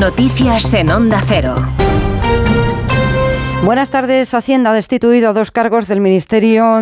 Noticias en Onda Cero. Buenas tardes. Hacienda ha destituido a 2 cargos del Ministerio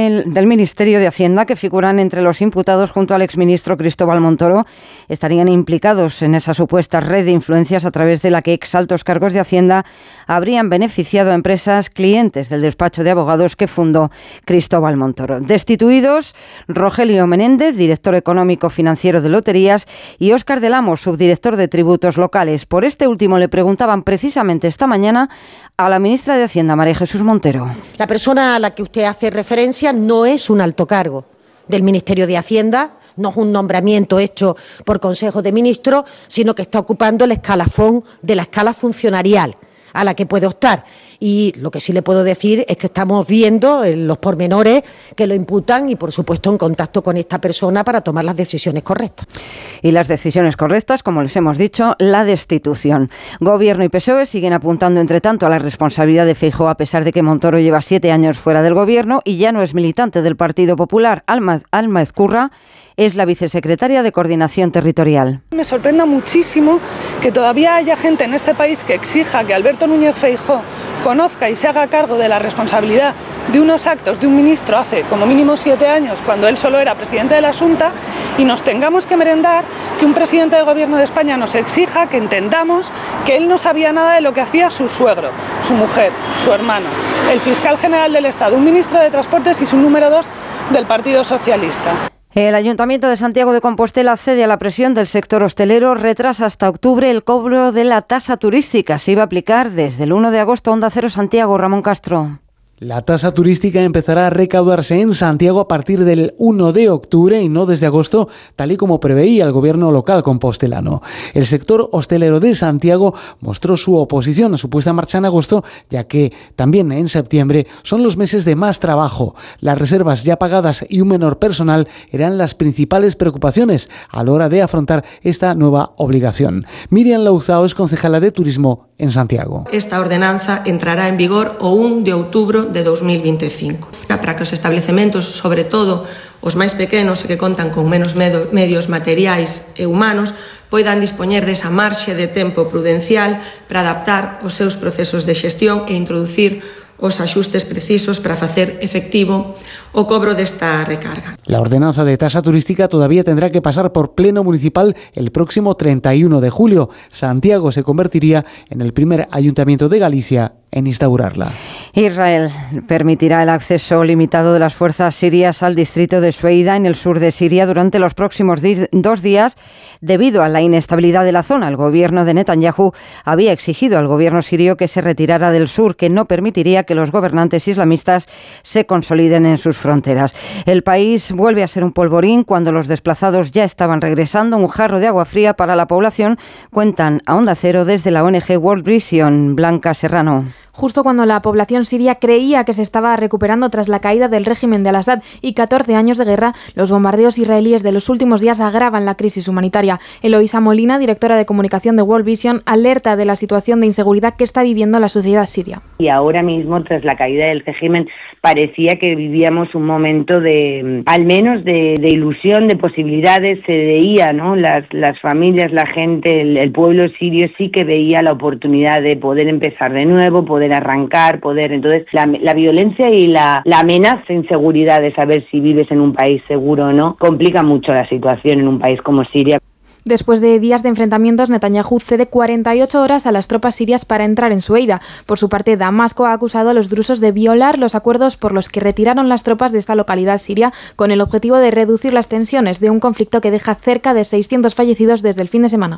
de Hacienda que figuran entre los imputados junto al exministro Cristóbal Montoro. Estarían implicados en esa supuesta red de influencias a través de la que exaltos cargos de Hacienda habrían beneficiado a empresas clientes del despacho de abogados que fundó Cristóbal Montoro. Destituidos Rogelio Menéndez, director económico financiero de Loterías, y Óscar del Amo, subdirector de tributos locales. Por este último le preguntaban precisamente esta mañana a la ministra de Hacienda, María Jesús Montero. La persona a la que usted hace referencia no es un alto cargo del Ministerio de Hacienda, no es un nombramiento hecho por Consejo de Ministros, sino que está ocupando el escalafón de la escala funcionarial a la que puede optar. Y lo que sí le puedo decir es que estamos viendo los pormenores que lo imputan y, por supuesto, en contacto con esta persona para tomar las decisiones correctas. Y las decisiones correctas, como les hemos dicho, la destitución. Gobierno y PSOE siguen apuntando, entre tanto, a la responsabilidad de Feijóo, a pesar de que Montoro lleva 7 años fuera del Gobierno y ya no es militante del Partido Popular. Alma Ezcurra es la vicesecretaria de Coordinación Territorial. Me sorprende muchísimo que todavía haya gente en este país que exija que Alberto Núñez Feijóo conozca y se haga cargo de la responsabilidad de unos actos de un ministro hace como mínimo 7 años, cuando él solo era presidente de la Xunta, y nos tengamos que merendar que un presidente del Gobierno de España nos exija que entendamos que él no sabía nada de lo que hacía su suegro, su mujer, su hermano, el fiscal general del Estado, un ministro de Transportes y su número 2 del Partido Socialista. El Ayuntamiento de Santiago de Compostela cede a la presión del sector hostelero, retrasa hasta octubre el cobro de la tasa turística. Se iba a aplicar desde el 1 de agosto. Onda Cero Santiago, Ramón Castro. La tasa turística empezará a recaudarse en Santiago a partir del 1 de octubre y no desde agosto, tal y como preveía el gobierno local compostelano. El sector hostelero de Santiago mostró su oposición a su puesta en marcha en agosto, ya que también en septiembre son los meses de más trabajo. Las reservas ya pagadas y un menor personal eran las principales preocupaciones a la hora de afrontar esta nueva obligación. Miriam Louzao es concejala de Turismo en Santiago. Esta ordenanza entrará en vigor o 1 de outubro de 2025, para que os establecementos, sobre todo os máis pequenos e que contan con menos medios materiais e humanos, poidan dispoñer desa marxe de tempo prudencial para adaptar os seus procesos de xestión e introducir os axustes precisos para facer efectivo o cobro desta recarga. La ordenanza de tasa turística todavía tendrá que pasar por pleno municipal el próximo 31 de julio. Santiago se convertiría en el primer ayuntamiento de Galicia en instaurarla. Israel permitirá el acceso limitado de las fuerzas sirias al distrito de Sueida, en el sur de Siria, durante los próximos 2 días, debido a la inestabilidad de la zona. El gobierno de Netanyahu había exigido al gobierno sirio que se retirara del sur, que no permitiría que los gobernantes islamistas se consoliden en sus fronteras. El país vuelve a ser un polvorín cuando los desplazados ya estaban regresando. Un jarro de agua fría para la población, cuentan a Onda Cero desde la ONG World Vision. Blanca Serrano. Justo cuando la población siria creía que se estaba recuperando tras la caída del régimen de Al-Assad y 14 años de guerra, los bombardeos israelíes de los últimos días agravan la crisis humanitaria. Eloísa Molina, directora de comunicación de World Vision, alerta de la situación de inseguridad que está viviendo la sociedad siria. Y ahora mismo, tras la caída del régimen, parecía que vivíamos un momento de, al menos de ilusión, de posibilidades. Se veía, ¿no? Las familias, la gente, el pueblo sirio sí que veía la oportunidad de poder empezar de nuevo, poder arrancar, entonces la violencia y la amenaza de inseguridad de saber si vives en un país seguro o no, complica mucho la situación en un país como Siria. Después de días de enfrentamientos, Netanyahu cede 48 horas a las tropas sirias para entrar en Sueida. Por su parte, Damasco ha acusado a los drusos de violar los acuerdos por los que retiraron las tropas de esta localidad siria, con el objetivo de reducir las tensiones de un conflicto que deja cerca de 600 fallecidos desde el fin de semana.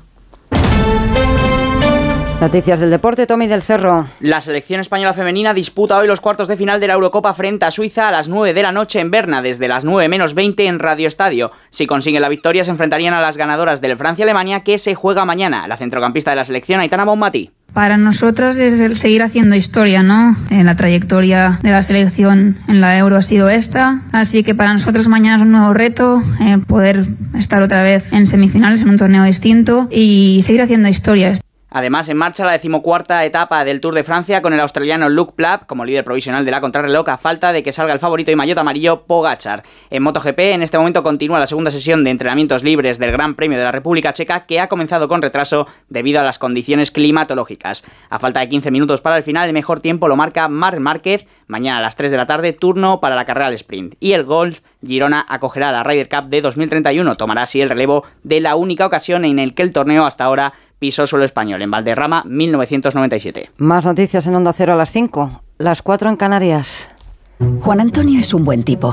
Noticias del deporte, Tommy del Cerro. La selección española femenina disputa hoy los cuartos de final de la Eurocopa frente a Suiza a las 9 de la noche en Berna, desde las 9 menos 20 en Radio Estadio. Si consiguen la victoria, se enfrentarían a las ganadoras del Francia-Alemania, que se juega mañana. La centrocampista de la selección, Aitana Bonmatí. Para nosotras es el seguir haciendo historia, ¿no? La trayectoria de la selección en la Euro ha sido esta, así que para nosotros mañana es un nuevo reto, poder estar otra vez en semifinales en un torneo distinto y seguir haciendo historia. Además, en marcha la 14ª etapa del Tour de Francia con el australiano Luke Plapp como líder provisional de la contrarreloj a falta de que salga el favorito y maillot amarillo Pogačar. En MotoGP, en este momento continúa la segunda sesión de entrenamientos libres del Gran Premio de la República Checa, que ha comenzado con retraso debido a las condiciones climatológicas. A falta de 15 minutos para el final, el mejor tiempo lo marca Marc Márquez. Mañana a las 3 de la tarde, turno para la carrera al sprint. Y el Golf Girona acogerá la Ryder Cup de 2031. Tomará así el relevo de la única ocasión en el que el torneo hasta ahora pisó suelo español, en Valderrama, 1997. Más noticias en Onda Cero a las 5, las 4 en Canarias. Juan Antonio es un buen tipo.